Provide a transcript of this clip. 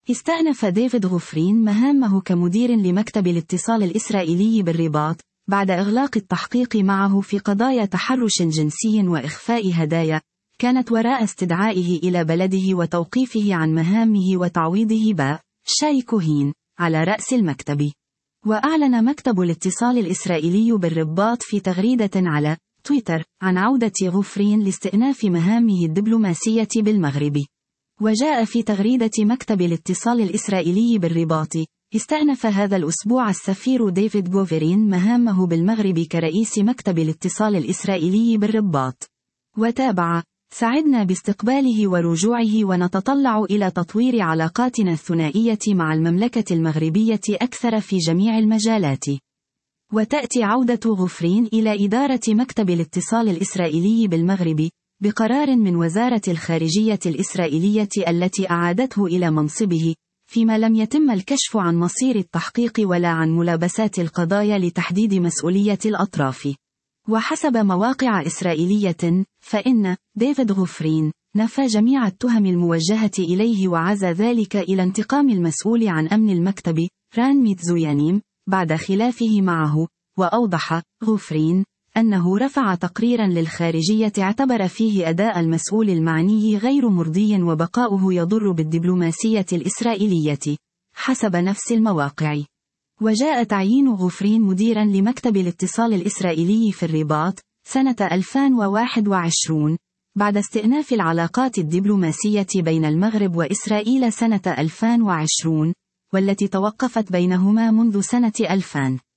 استأنف ديفيد غفرين مهامه كمدير لمكتب الاتصال الإسرائيلي بالرباط، بعد إغلاق التحقيق معه في قضايا تحرش جنسي وإخفاء هدايا، كانت وراء استدعائه إلى بلده وتوقيفه عن مهامه وتعويضه باء شاي كوهين على رأس المكتب. وأعلن مكتب الاتصال الإسرائيلي بالرباط في تغريدة على تويتر عن عودة غفرين لاستئناف مهامه الدبلوماسية بالمغرب. وجاء في تغريدة مكتب الاتصال الإسرائيلي بالرباط: استأنف هذا الأسبوع السفير ديفيد غوفرين مهامه بالمغرب كرئيس مكتب الاتصال الإسرائيلي بالرباط. وتابع: سعدنا باستقباله ورجوعه ونتطلع إلى تطوير علاقاتنا الثنائية مع المملكة المغربية أكثر في جميع المجالات. وتأتي عودة غفرين إلى إدارة مكتب الاتصال الإسرائيلي بالمغرب بقرار من وزارة الخارجية الإسرائيلية التي أعادته إلى منصبه، فيما لم يتم الكشف عن مصير التحقيق ولا عن ملابسات القضايا لتحديد مسؤولية الأطراف. وحسب مواقع إسرائيلية، فإن ديفيد غفرين نفى جميع التهم الموجهة إليه وعزى ذلك إلى انتقام المسؤول عن أمن المكتب ران ميتزويانيم بعد خلافه معه. وأوضح غفرين أنه رفع تقريرا للخارجية اعتبر فيه أداء المسؤول المعني غير مرضي وبقاؤه يضر بالدبلوماسية الإسرائيلية حسب نفس المواقع. وجاء تعيين غفرين مديرا لمكتب الاتصال الإسرائيلي في الرباط سنة 2021 بعد استئناف العلاقات الدبلوماسية بين المغرب وإسرائيل سنة 2020، والتي توقفت بينهما منذ سنة 2000.